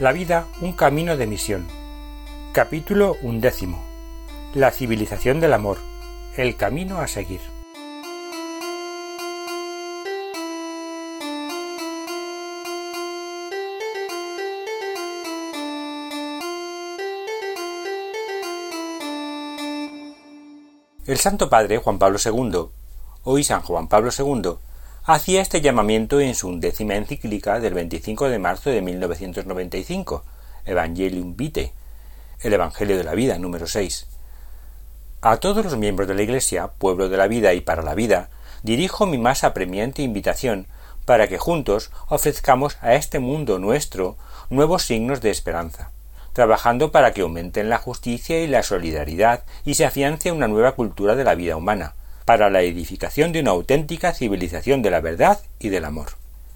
La vida, un camino de misión. Capítulo 11. La civilización del amor. El camino a seguir. El Santo Padre Juan Pablo II, hoy San Juan Pablo II, hacía este llamamiento en su 11ª encíclica del 25 de marzo de 1995, Evangelium Vitae, el Evangelio de la Vida, número 6. A todos los miembros de la Iglesia, pueblo de la vida y para la vida, dirijo mi más apremiante invitación para que juntos ofrezcamos a este mundo nuestro nuevos signos de esperanza, trabajando para que aumenten la justicia y la solidaridad y se afiance una nueva cultura de la vida humana, para la edificación de una auténtica civilización de la verdad y del amor.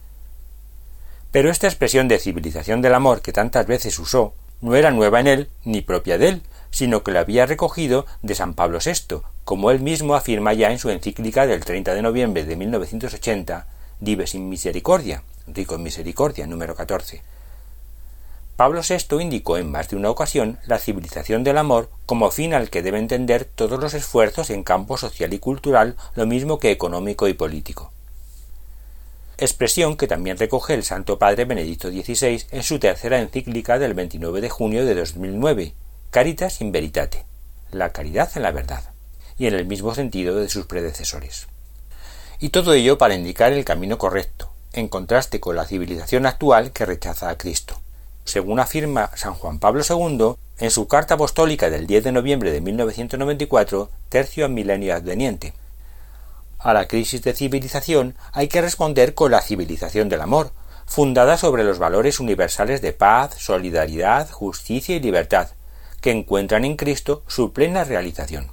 Pero esta expresión de civilización del amor que tantas veces usó no era nueva en él ni propia de él, sino que la había recogido de San Pablo VI, como él mismo afirma ya en su encíclica del 30 de noviembre de 1980, Dives in Misericordia, rico en misericordia, número 14. Pablo VI indicó en más de una ocasión la civilización del amor como fin al que deben tender todos los esfuerzos en campo social y cultural, lo mismo que económico y político. Expresión que también recoge el Santo Padre Benedicto XVI en su tercera encíclica del 29 de junio de 2009, Caritas in Veritate, la caridad en la verdad, y en el mismo sentido de sus predecesores. Y todo ello para indicar el camino correcto, en contraste con la civilización actual que rechaza a Cristo. Según afirma San Juan Pablo II en su carta apostólica del 10 de noviembre de 1994, Tercio ad Millenio Adveniente. A la crisis de civilización hay que responder con la civilización del amor, fundada sobre los valores universales de paz, solidaridad, justicia y libertad, que encuentran en Cristo su plena realización.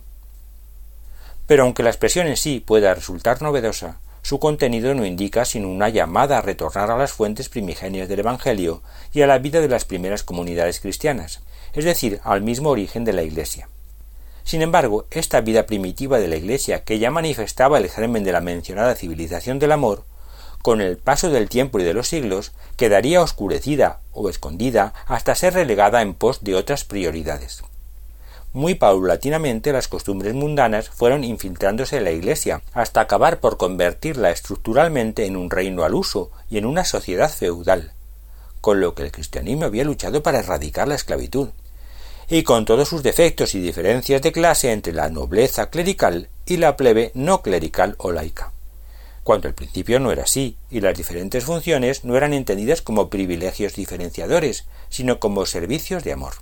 Pero aunque la expresión en sí pueda resultar novedosa, su contenido no indica sino una llamada a retornar a las fuentes primigenias del Evangelio y a la vida de las primeras comunidades cristianas, es decir, al mismo origen de la Iglesia. Sin embargo, esta vida primitiva de la Iglesia, que ya manifestaba el germen de la mencionada civilización del amor, con el paso del tiempo y de los siglos, quedaría oscurecida o escondida hasta ser relegada en pos de otras prioridades. Muy paulatinamente las costumbres mundanas fueron infiltrándose en la Iglesia, hasta acabar por convertirla estructuralmente en un reino al uso y en una sociedad feudal, con lo que el cristianismo había luchado para erradicar la esclavitud, y con todos sus defectos y diferencias de clase entre la nobleza clerical y la plebe no clerical o laica, cuando al principio no era así, y las diferentes funciones no eran entendidas como privilegios diferenciadores, sino como servicios de amor.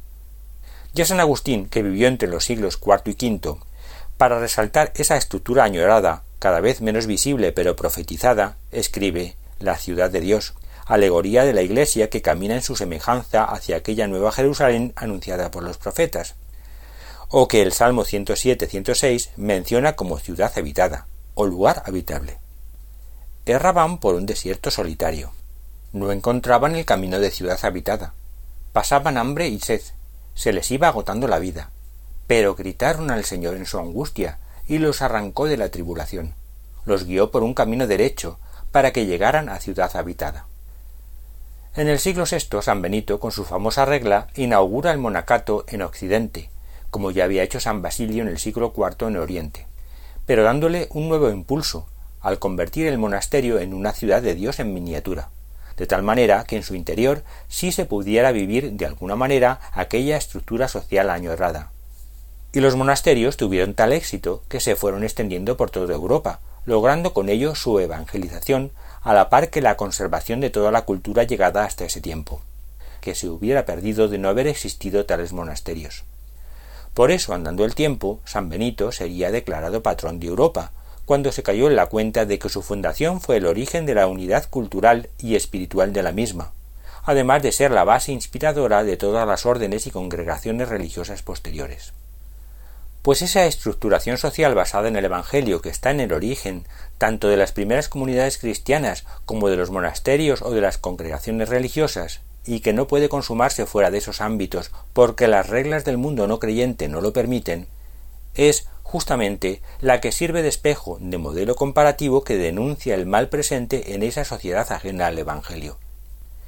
Ya San Agustín, que vivió entre los siglos IV y V, para resaltar esa estructura añorada, cada vez menos visible pero profetizada, escribe La ciudad de Dios, alegoría de la Iglesia que camina en su semejanza hacia aquella nueva Jerusalén anunciada por los profetas, o que el Salmo 107-106 menciona como ciudad habitada, o lugar habitable. Erraban por un desierto solitario. No encontraban el camino de ciudad habitada. Pasaban hambre y sed. Se les iba agotando la vida, pero gritaron al Señor en su angustia y los arrancó de la tribulación. Los guió por un camino derecho para que llegaran a ciudad habitada. En el siglo VI, San Benito, con su famosa regla, inaugura el monacato en Occidente, como ya había hecho San Basilio en el siglo IV en Oriente, pero dándole un nuevo impulso, al convertir el monasterio en una ciudad de Dios en miniatura, de tal manera que en su interior sí se pudiera vivir de alguna manera aquella estructura social añorada. Y los monasterios tuvieron tal éxito que se fueron extendiendo por toda Europa, logrando con ello su evangelización a la par que la conservación de toda la cultura llegada hasta ese tiempo, que se hubiera perdido de no haber existido tales monasterios. Por eso, andando el tiempo, San Benito sería declarado patrón de Europa, cuando se cayó en la cuenta de que su fundación fue el origen de la unidad cultural y espiritual de la misma, además de ser la base inspiradora de todas las órdenes y congregaciones religiosas posteriores. Pues esa estructuración social basada en el Evangelio que está en el origen tanto de las primeras comunidades cristianas como de los monasterios o de las congregaciones religiosas, y que no puede consumarse fuera de esos ámbitos porque las reglas del mundo no creyente no lo permiten, es justamente la que sirve de espejo, de modelo comparativo que denuncia el mal presente en esa sociedad ajena al Evangelio.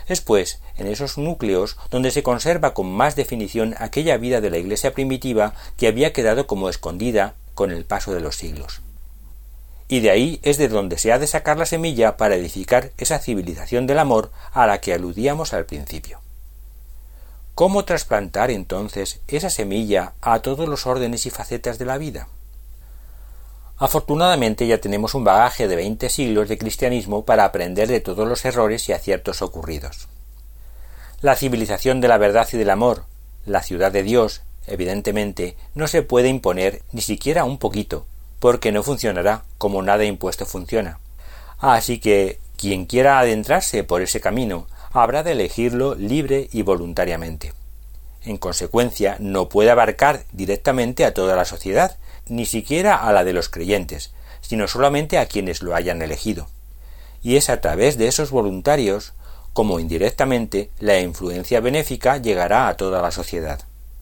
Es pues en esos núcleos donde se conserva con más definición aquella vida de la Iglesia primitiva que había quedado como escondida con el paso de los siglos. Y de ahí es de donde se ha de sacar la semilla para edificar esa civilización del amor a la que aludíamos al principio. ¿Cómo trasplantar entonces esa semilla a todos los órdenes y facetas de la vida? Afortunadamente ya tenemos un bagaje de 20 siglos de cristianismo para aprender de todos los errores y aciertos ocurridos. La civilización de la verdad y del amor, la ciudad de Dios, evidentemente, no se puede imponer ni siquiera un poquito, porque no funcionará como nada impuesto funciona. Así que quien quiera adentrarse por ese camino habrá de elegirlo libre y voluntariamente. En consecuencia, no puede abarcar directamente a toda la sociedad, ni siquiera a la de los creyentes, sino solamente a quienes lo hayan elegido. Y es a través de esos voluntarios, como indirectamente, la influencia benéfica llegará a toda la sociedad.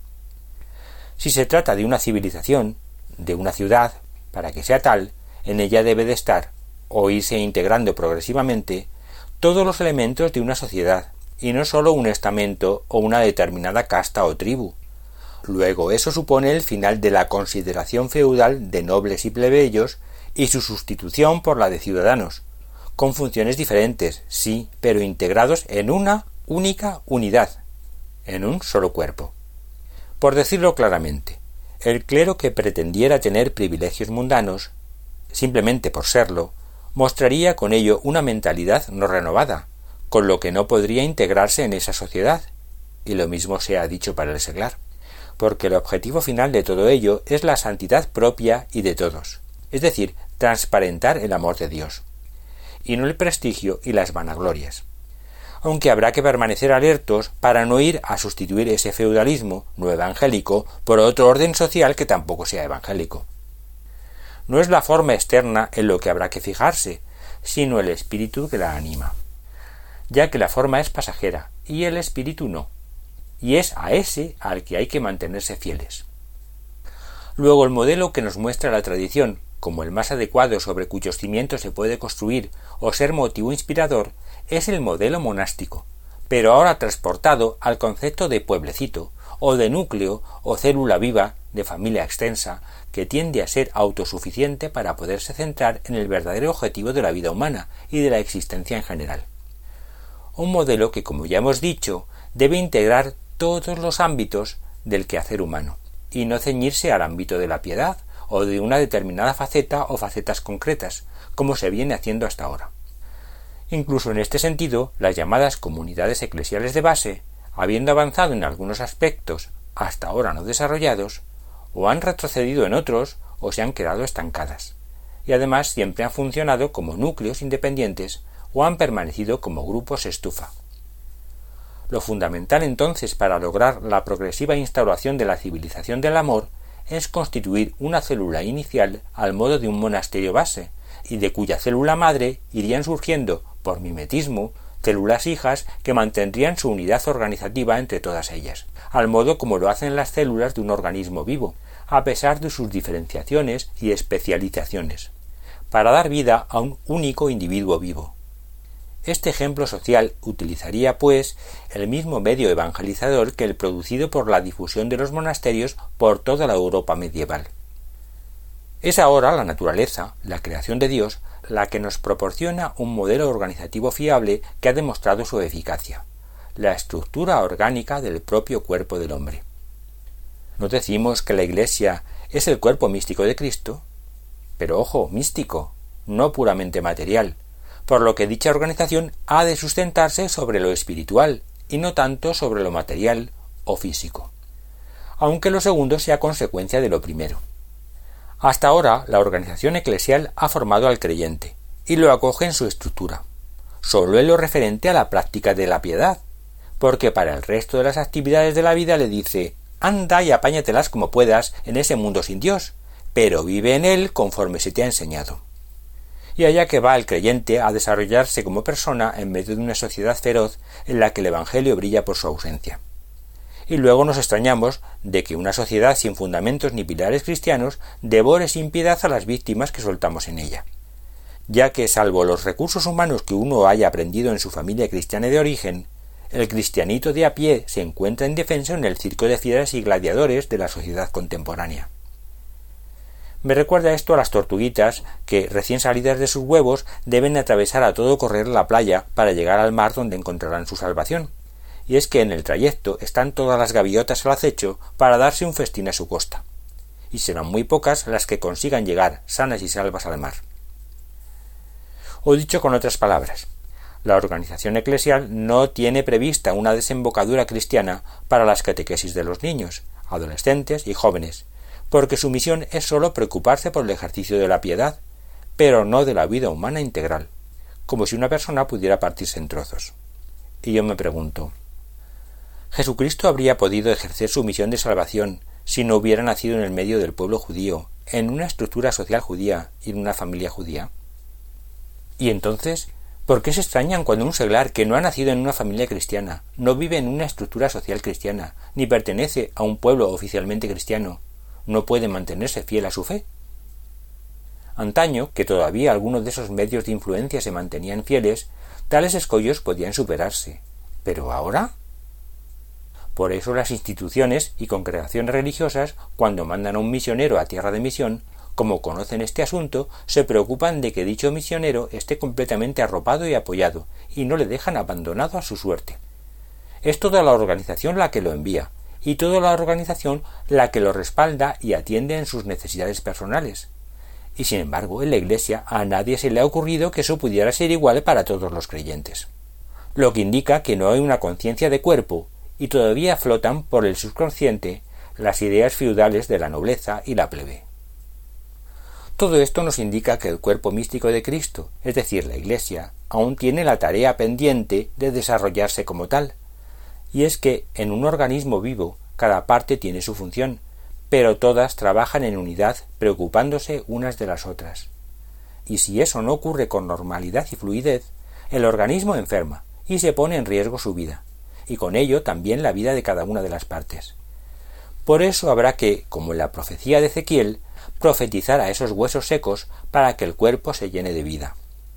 Si se trata de una civilización, de una ciudad, para que sea tal, en ella debe de estar, o irse integrando progresivamente, todos los elementos de una sociedad, y no sólo un estamento o una determinada casta o tribu. Luego eso supone el final de la consideración feudal de nobles y plebeyos y su sustitución por la de ciudadanos, con funciones diferentes, sí, pero integrados en una única unidad, en un solo cuerpo. Por decirlo claramente, el clero que pretendiera tener privilegios mundanos, simplemente por serlo, mostraría con ello una mentalidad no renovada, con lo que no podría integrarse en esa sociedad, y lo mismo se ha dicho para el seglar, porque el objetivo final de todo ello es la santidad propia y de todos, es decir, transparentar el amor de Dios, y no el prestigio y las vanaglorias. Aunque habrá que permanecer alertos para no ir a sustituir ese feudalismo no evangélico por otro orden social que tampoco sea evangélico. No es la forma externa en lo que habrá que fijarse, sino el espíritu que la anima, ya que la forma es pasajera y el espíritu no, y es a ese al que hay que mantenerse fieles. Luego el modelo que nos muestra la tradición, como el más adecuado sobre cuyos cimientos se puede construir o ser motivo inspirador, es el modelo monástico, pero ahora transportado al concepto de pueblecito, o de núcleo o célula viva de familia extensa, que tiende a ser autosuficiente para poderse centrar en el verdadero objetivo de la vida humana y de la existencia en general. Un modelo que, como ya hemos dicho, debe integrar todos los ámbitos del quehacer humano, y no ceñirse al ámbito de la piedad, o de una determinada faceta o facetas concretas, como se viene haciendo hasta ahora. Incluso en este sentido, las llamadas comunidades eclesiales de base, habiendo avanzado en algunos aspectos hasta ahora no desarrollados, o han retrocedido en otros o se han quedado estancadas, y además siempre han funcionado como núcleos independientes o han permanecido como grupos estufa. Lo fundamental entonces para lograr la progresiva instauración de la civilización del amor es constituir una célula inicial al modo de un monasterio base, y de cuya célula madre irían surgiendo, por mimetismo, células hijas que mantendrían su unidad organizativa entre todas ellas, al modo como lo hacen las células de un organismo vivo, a pesar de sus diferenciaciones y especializaciones, para dar vida a un único individuo vivo. Este ejemplo social utilizaría, pues, el mismo medio evangelizador que el producido por la difusión de los monasterios por toda la Europa medieval. Es ahora la naturaleza, la creación de Dios, la que nos proporciona un modelo organizativo fiable que ha demostrado su eficacia, la estructura orgánica del propio cuerpo del hombre. ¿No decimos que la Iglesia es el cuerpo místico de Cristo? Pero ojo, místico, no puramente material, por lo que dicha organización ha de sustentarse sobre lo espiritual y no tanto sobre lo material o físico, aunque lo segundo sea consecuencia de lo primero. Hasta ahora la organización eclesial ha formado al creyente y lo acoge en su estructura, solo en lo referente a la práctica de la piedad, porque para el resto de las actividades de la vida le dice: anda y apáñatelas como puedas en ese mundo sin Dios, pero vive en él conforme se te ha enseñado. Y allá que va el creyente a desarrollarse como persona en medio de una sociedad feroz en la que el Evangelio brilla por su ausencia. Y luego nos extrañamos de que una sociedad sin fundamentos ni pilares cristianos devore sin piedad a las víctimas que soltamos en ella. ya que salvo los recursos humanos que uno haya aprendido en su familia cristiana de origen, el cristianito de a pie se encuentra indefenso en el circo de fieras y gladiadores de la sociedad contemporánea. Me recuerda esto a las tortuguitas que, recién salidas de sus huevos, deben atravesar a todo correr la playa para llegar al mar donde encontrarán su salvación. Y es que en el trayecto están todas las gaviotas al acecho para darse un festín a su costa. Y serán muy pocas las que consigan llegar sanas y salvas al mar. O dicho con otras palabras, la organización eclesial no tiene prevista una desembocadura cristiana para las catequesis de los niños, adolescentes y jóvenes, porque su misión es sólo preocuparse por el ejercicio de la piedad, pero no de la vida humana integral, como si una persona pudiera partirse en trozos. Y yo me pregunto, ¿Jesucristo habría podido ejercer su misión de salvación si no hubiera nacido en el medio del pueblo judío, en una estructura social judía y en una familia judía? Y entonces, ¿por qué se extrañan cuando un seglar que no ha nacido en una familia cristiana, no vive en una estructura social cristiana, ni pertenece a un pueblo oficialmente cristiano, no puede mantenerse fiel a su fe? Antaño, que todavía algunos de esos medios de influencia se mantenían fieles, tales escollos podían superarse. ¿Pero ahora? Por eso las instituciones y congregaciones religiosas, cuando mandan a un misionero a tierra de misión, como conocen este asunto, se preocupan de que dicho misionero esté completamente arropado y apoyado, y no le dejan abandonado a su suerte. Es toda la organización la que lo envía, y toda la organización la que lo respalda y atiende en sus necesidades personales. Y sin embargo, en la Iglesia a nadie se le ha ocurrido que eso pudiera ser igual para todos los creyentes. Lo que indica que no hay una conciencia de cuerpo, y todavía flotan por el subconsciente las ideas feudales de la nobleza y la plebe. Todo esto nos indica que el cuerpo místico de Cristo, es decir, la Iglesia, aún tiene la tarea pendiente de desarrollarse como tal. Y es que en un organismo vivo cada parte tiene su función, pero todas trabajan en unidad preocupándose unas de las otras. Y si eso no ocurre con normalidad y fluidez, el organismo enferma y se pone en riesgo su vida, y con ello también la vida de cada una de las partes. Por eso habrá que, como en la profecía de Ezequiel, profetizar a esos huesos secos para que el cuerpo se llene de vida.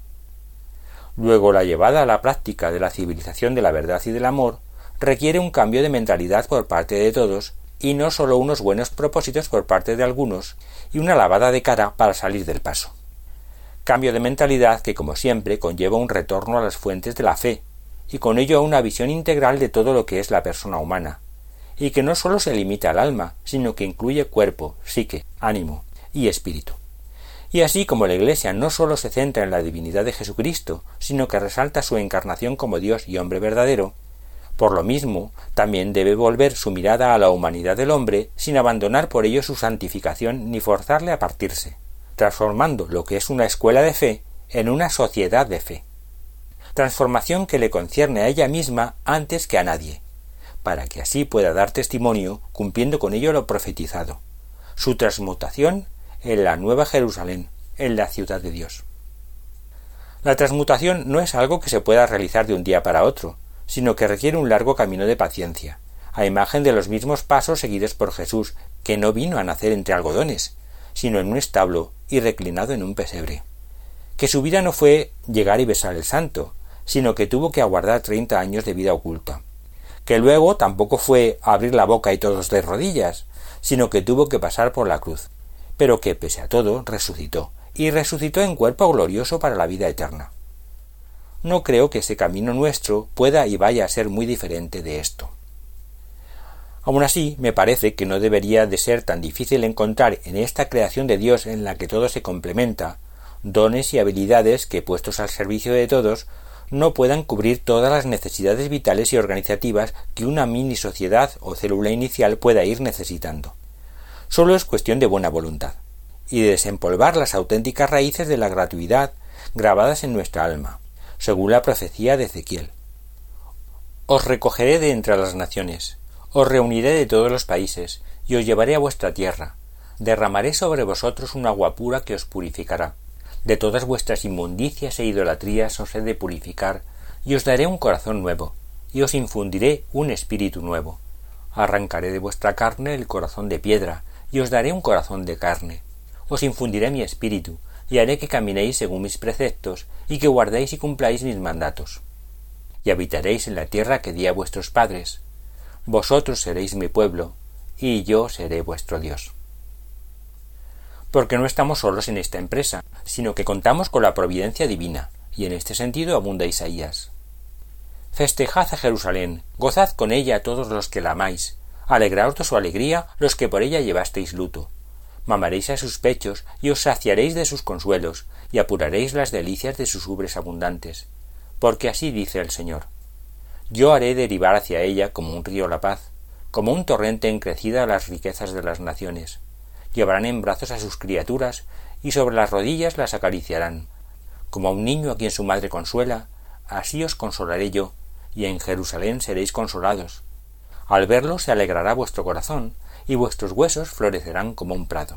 Luego la llevada a la práctica de la civilización de la verdad y del amor requiere un cambio de mentalidad por parte de todos y no sólo unos buenos propósitos por parte de algunos y una lavada de cara para salir del paso. Cambio de mentalidad que, como siempre, conlleva un retorno a las fuentes de la fe y con ello a una visión integral de todo lo que es la persona humana, y que no sólo se limita al alma, sino que incluye cuerpo, psique, ánimo y espíritu. Y así como la Iglesia no sólo se centra en la divinidad de Jesucristo, sino que resalta su encarnación como Dios y hombre verdadero, por lo mismo, también debe volver su mirada a la humanidad del hombre sin abandonar por ello su santificación ni forzarle a partirse, transformando lo que es una escuela de fe en una sociedad de fe. Transformación que le concierne a ella misma antes que a nadie, para que así pueda dar testimonio, cumpliendo con ello lo profetizado, su transmutación en la Nueva Jerusalén, en la ciudad de Dios. La transmutación no es algo que se pueda realizar de un día para otro, sino que requiere un largo camino de paciencia, a imagen de los mismos pasos seguidos por Jesús, que no vino a nacer entre algodones, sino en un establo y reclinado en un pesebre. Que su vida no fue llegar y besar el santo, sino que tuvo que aguardar 30 años de vida oculta. Que luego tampoco fue abrir la boca y todos de rodillas, sino que tuvo que pasar por la cruz, pero que pese a todo resucitó, y resucitó en cuerpo glorioso para la vida eterna. No creo que ese camino nuestro pueda y vaya a ser muy diferente de esto. Aun así, me parece que no debería de ser tan difícil encontrar en esta creación de Dios en la que todo se complementa, dones y habilidades que, puestos al servicio de todos, no puedan cubrir todas las necesidades vitales y organizativas que una mini sociedad o célula inicial pueda ir necesitando. Solo es cuestión de buena voluntad, y de desempolvar las auténticas raíces de la gratuidad grabadas en nuestra alma, según la profecía de Ezequiel. Os recogeré de entre las naciones, os reuniré de todos los países, y os llevaré a vuestra tierra. Derramaré sobre vosotros un agua pura que os purificará. De todas vuestras inmundicias e idolatrías os he de purificar, y os daré un corazón nuevo, y os infundiré un espíritu nuevo. Arrancaré de vuestra carne el corazón de piedra, y os daré un corazón de carne. Os infundiré mi espíritu, y haré que caminéis según mis preceptos, y que guardéis y cumpláis mis mandatos. Y habitaréis en la tierra que di a vuestros padres. Vosotros seréis mi pueblo, y yo seré vuestro Dios. Porque no estamos solos en esta empresa, sino que contamos con la providencia divina, y en este sentido abunda Isaías. Festejad a Jerusalén, gozad con ella todos los que la amáis, alegraos de su alegría los que por ella llevasteis luto. Mamaréis a sus pechos y os saciaréis de sus consuelos, y apuraréis las delicias de sus ubres abundantes. Porque así dice el Señor: yo haré derivar hacia ella como un río la paz, como un torrente encrecida las riquezas de las naciones. Llevarán en brazos a sus criaturas, y sobre las rodillas las acariciarán. Como a un niño a quien su madre consuela, así os consolaré yo, y en Jerusalén seréis consolados. Al verlo se alegrará vuestro corazón, y vuestros huesos florecerán como un prado.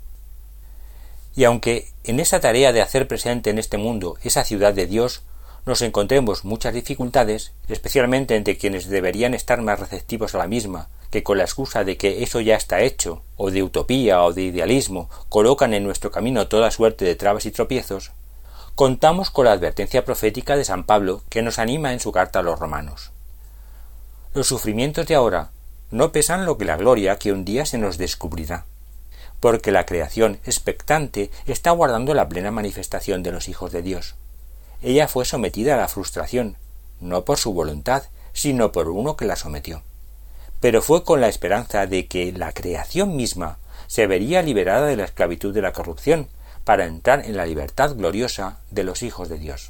Y aunque en esa tarea de hacer presente en este mundo esa ciudad de Dios nos encontremos muchas dificultades, especialmente entre quienes deberían estar más receptivos a la misma, que con la excusa de que eso ya está hecho, o de utopía o de idealismo, colocan en nuestro camino toda suerte de trabas y tropiezos, contamos con la advertencia profética de San Pablo que nos anima en su carta a los romanos. Los sufrimientos de ahora no pesan lo que la gloria que un día se nos descubrirá, porque la creación expectante está guardando la plena manifestación de los hijos de Dios. Ella fue sometida a la frustración, no por su voluntad, sino por uno que la sometió. Pero fue con la esperanza de que la creación misma se vería liberada de la esclavitud de la corrupción, para entrar en la libertad gloriosa de los hijos de Dios.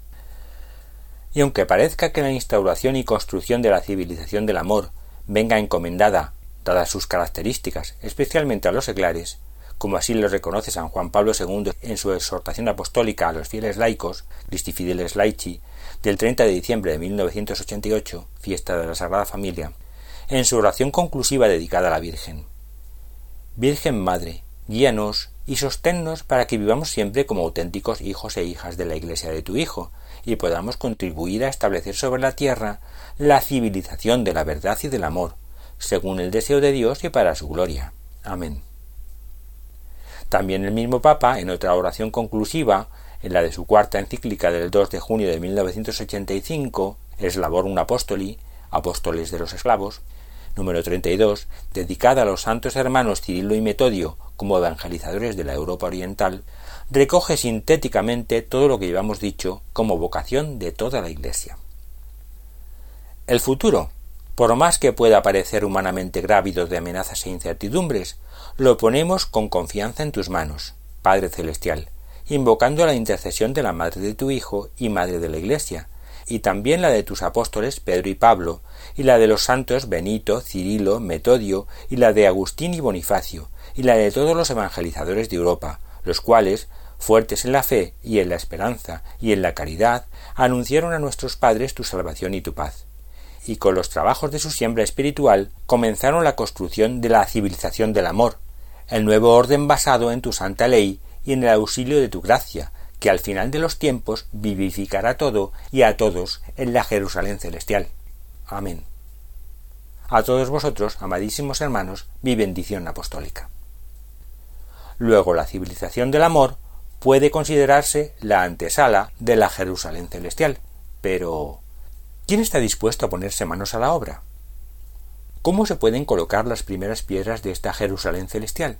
Y aunque parezca que la instauración y construcción de la civilización del amor venga encomendada, dadas sus características, especialmente a los seglares, como así lo reconoce San Juan Pablo II en su exhortación apostólica a los fieles laicos, Christi Fideles Laici, del 30 de diciembre de 1988, fiesta de la Sagrada Familia, en su oración conclusiva dedicada a la Virgen. Virgen Madre, guíanos y sosténnos para que vivamos siempre como auténticos hijos e hijas de la Iglesia de tu Hijo, y podamos contribuir a establecer sobre la tierra la civilización de la verdad y del amor, según el deseo de Dios y para su gloria. Amén. También el mismo Papa, en otra oración conclusiva, en la de su cuarta encíclica del 2 de junio de 1985, Slavorum Apostoli, Apóstoles de los Esclavos, número 32, dedicada a los santos hermanos Cirilo y Metodio como evangelizadores de la Europa Oriental, recoge sintéticamente todo lo que llevamos dicho como vocación de toda la Iglesia. El futuro, por más que pueda parecer humanamente grávido de amenazas e incertidumbres, lo ponemos con confianza en tus manos, Padre Celestial, invocando la intercesión de la Madre de tu Hijo y Madre de la Iglesia, y también la de tus apóstoles Pedro y Pablo, y la de los santos Benito, Cirilo, Metodio, y la de Agustín y Bonifacio, y la de todos los evangelizadores de Europa, los cuales, fuertes en la fe y en la esperanza y en la caridad, anunciaron a nuestros padres tu salvación y tu paz. Y con los trabajos de su siembra espiritual comenzaron la construcción de la civilización del amor, el nuevo orden basado en tu santa ley y en el auxilio de tu gracia, que al final de los tiempos vivificará todo y a todos en la Jerusalén celestial. Amén. A todos vosotros, amadísimos hermanos, mi bendición apostólica. Luego, la civilización del amor puede considerarse la antesala de la Jerusalén celestial. Pero, ¿quién está dispuesto a ponerse manos a la obra? ¿Cómo se pueden colocar las primeras piedras de esta Jerusalén celestial?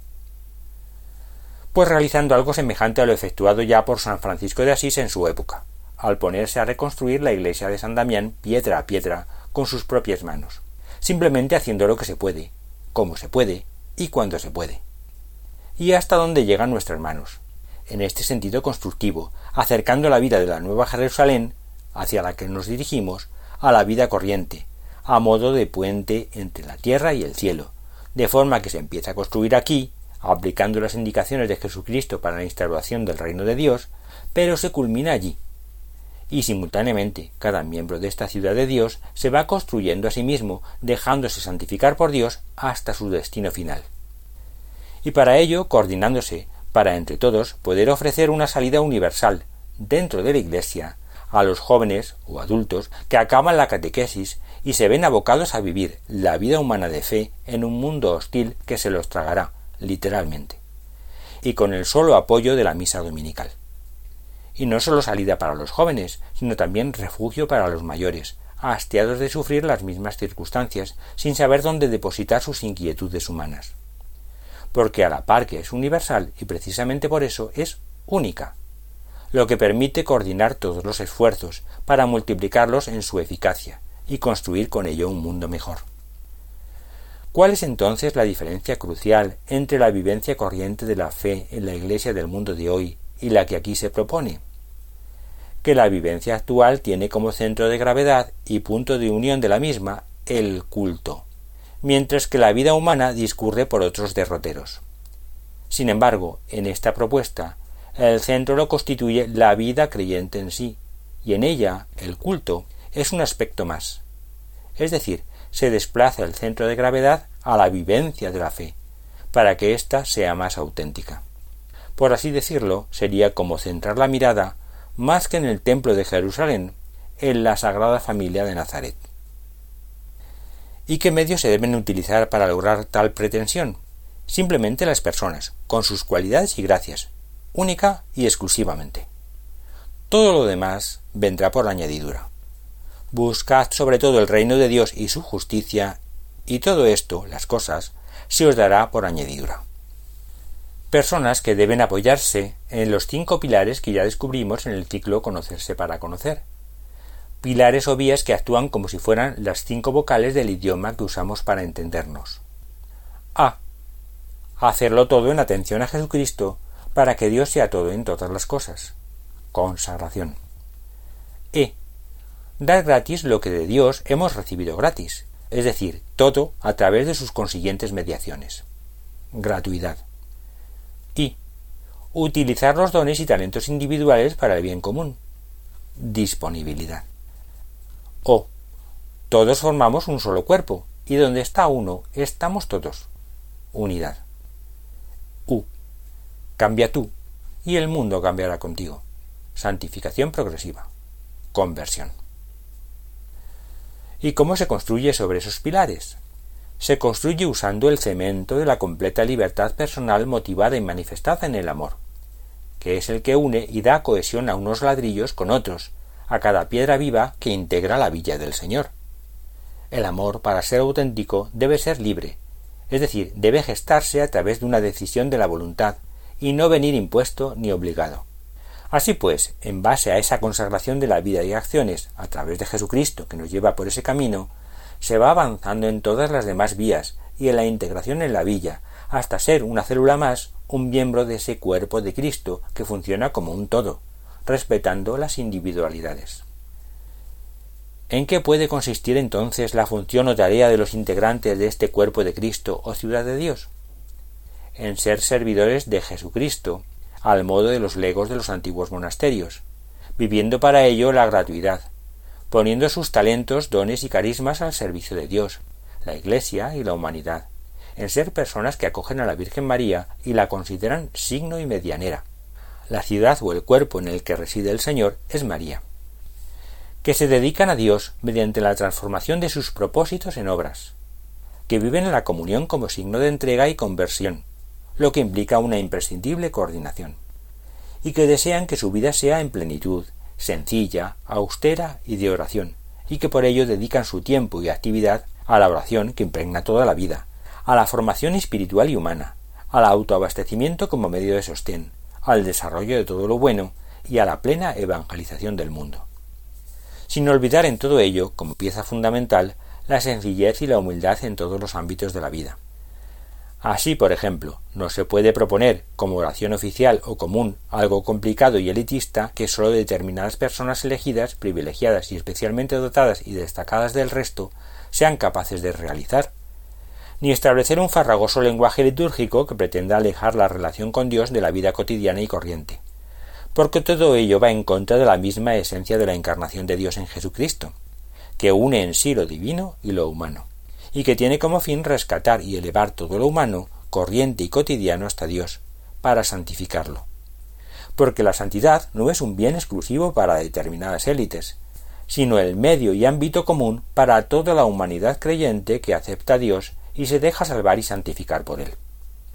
Pues realizando algo semejante a lo efectuado ya por San Francisco de Asís en su época, al ponerse a reconstruir la iglesia de San Damián piedra a piedra con sus propias manos, simplemente haciendo lo que se puede, como se puede y cuando se puede. Y hasta donde llegan nuestras manos, en este sentido constructivo, acercando la vida de la Nueva Jerusalén, hacia la que nos dirigimos, a la vida corriente, a modo de puente entre la tierra y el cielo, de forma que se empieza a construir aquí, aplicando las indicaciones de Jesucristo para la instauración del reino de Dios, pero se culmina allí. Y simultáneamente, cada miembro de esta ciudad de Dios se va construyendo a sí mismo, dejándose santificar por Dios hasta su destino final. Y para ello, coordinándose, para entre todos poder ofrecer una salida universal, dentro de la Iglesia, a los jóvenes o adultos que acaban la catequesis y se ven abocados a vivir la vida humana de fe en un mundo hostil que se los tragará, literalmente. y con el solo apoyo de la misa dominical. Y no solo salida para los jóvenes, sino también refugio para los mayores, hastiados de sufrir las mismas circunstancias, sin saber dónde depositar sus inquietudes humanas. Porque a la par que es universal, y precisamente por eso es única, lo que permite coordinar todos los esfuerzos para multiplicarlos en su eficacia y construir con ello un mundo mejor. ¿Cuál es entonces la diferencia crucial entre la vivencia corriente de la fe en la Iglesia del mundo de hoy y la que aquí se propone? Que la vivencia actual tiene como centro de gravedad y punto de unión de la misma el culto, mientras que la vida humana discurre por otros derroteros. Sin embargo, en esta propuesta, el centro lo constituye la vida creyente en sí, y en ella el culto es un aspecto más. Es decir, se desplaza el centro de gravedad a la vivencia de la fe, para que ésta sea más auténtica. Por así decirlo, sería como centrar la mirada, más que en el templo de Jerusalén, en la Sagrada Familia de Nazaret. ¿Y qué medios se deben utilizar para lograr tal pretensión? Simplemente las personas, con sus cualidades y gracias, única y exclusivamente. Todo lo demás vendrá por añadidura. Buscad sobre todo el reino de Dios y su justicia, y todo esto, las cosas, se os dará por añadidura. Personas que deben apoyarse en los 5 pilares que ya descubrimos en el ciclo Conocerse para conocer. Pilares o vías que actúan como si fueran las 5 vocales del idioma que usamos para entendernos. A. Hacerlo todo en atención a Jesucristo para que Dios sea todo en todas las cosas. Consagración. E. Dar gratis lo que de Dios hemos recibido gratis, es decir, todo a través de sus consiguientes mediaciones. Gratuidad. Y. Utilizar los dones y talentos individuales para el bien común. Disponibilidad. O. Todos formamos un solo cuerpo, y donde está uno, estamos todos. Unidad. U. Cambia tú, y el mundo cambiará contigo. Santificación progresiva. Conversión. ¿Y cómo se construye sobre esos pilares? Se construye usando el cemento de la completa libertad personal motivada y manifestada en el amor, que es el que une y da cohesión a unos ladrillos con otros, a cada piedra viva que integra la villa del Señor. El amor, para ser auténtico, debe ser libre, es decir, debe gestarse a través de una decisión de la voluntad, y no venir impuesto ni obligado. Así pues, en base a esa consagración de la vida y acciones a través de Jesucristo que nos lleva por ese camino, se va avanzando en todas las demás vías y en la integración en la villa, hasta ser una célula más, un miembro de ese cuerpo de Cristo que funciona como un todo, respetando las individualidades. ¿En qué puede consistir entonces la función o tarea de los integrantes de este cuerpo de Cristo o ciudad de Dios? En ser servidores de Jesucristo, al modo de los legos de los antiguos monasterios, viviendo para ello la gratuidad, poniendo sus talentos, dones y carismas al servicio de Dios, la Iglesia y la humanidad, en ser personas que acogen a la Virgen María y la consideran signo y medianera. La ciudad o el cuerpo en el que reside el Señor es María. Que se dedican a Dios mediante la transformación de sus propósitos en obras, que viven en la comunión como signo de entrega y conversión, lo que implica una imprescindible coordinación, y que desean que su vida sea en plenitud, sencilla, austera y de oración, y que por ello dedican su tiempo y actividad a la oración que impregna toda la vida, a la formación espiritual y humana, al autoabastecimiento como medio de sostén, al desarrollo de todo lo bueno y a la plena evangelización del mundo. Sin olvidar en todo ello, como pieza fundamental, la sencillez y la humildad en todos los ámbitos de la vida. Así, por ejemplo, no se puede proponer, como oración oficial o común, algo complicado y elitista que sólo determinadas personas elegidas, privilegiadas y especialmente dotadas y destacadas del resto, sean capaces de realizar. Ni establecer un farragoso lenguaje litúrgico que pretenda alejar la relación con Dios de la vida cotidiana y corriente, porque todo ello va en contra de la misma esencia de la encarnación de Dios en Jesucristo, que une en sí lo divino y lo humano, y que tiene como fin rescatar y elevar todo lo humano, corriente y cotidiano hasta Dios, para santificarlo. Porque la santidad no es un bien exclusivo para determinadas élites, sino el medio y ámbito común para toda la humanidad creyente que acepta a Dios y se deja salvar y santificar por él.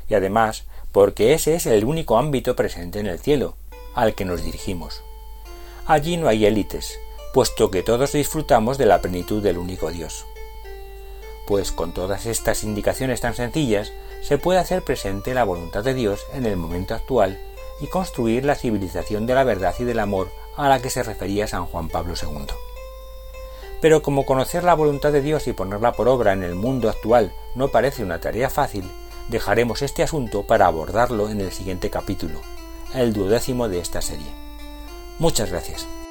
y además porque ese es el único ámbito presente en el cielo, al que nos dirigimos. Allí no hay élites, puesto que todos disfrutamos de la plenitud del único Dios. Pues con todas estas indicaciones tan sencillas, se puede hacer presente la voluntad de Dios en el momento actual y construir la civilización de la verdad y del amor a la que se refería San Juan Pablo II. Pero como conocer la voluntad de Dios y ponerla por obra en el mundo actual no parece una tarea fácil, dejaremos este asunto para abordarlo en el siguiente capítulo, el 12º de esta serie. Muchas gracias.